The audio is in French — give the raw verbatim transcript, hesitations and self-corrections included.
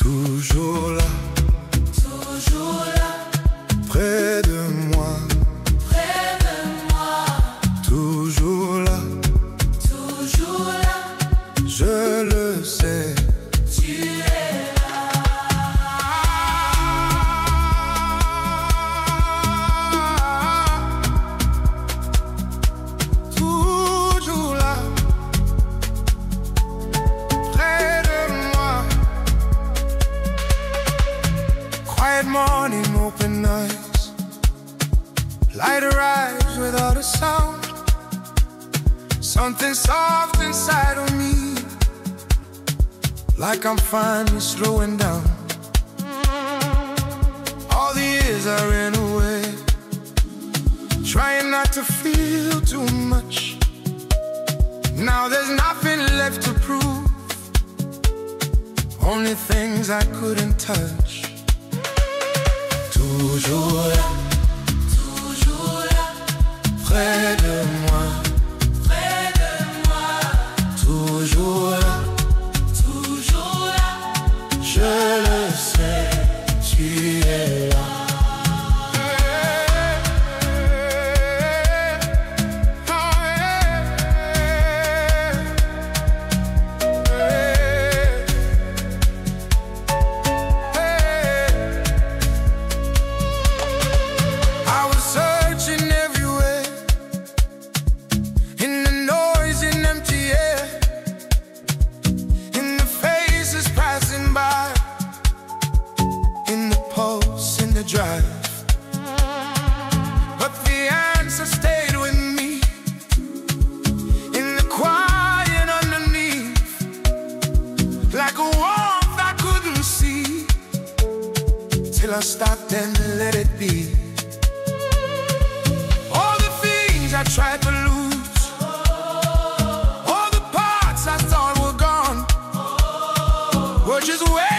toujours là, toujours là, près de moi, près de moi, toujours là, toujours là, je le sais. tu es Toujours là, près de moi. Quiet morning, open eyes, light arrives without a sound. Something soft inside of me, like I'm finally slowing down. All the years I ran away, trying not to feel too much. Now there's nothing left to prove, only things I couldn't touch. Toujours là, toujours là, près de moi, près de moi, toujours là, toujours là, je le sais, tu es là. Drive, but the answer stayed with me in the quiet underneath, like a warmth I couldn't see, till I stopped and let it be. All the things I tried to lose, all the parts I thought were gone, were just waiting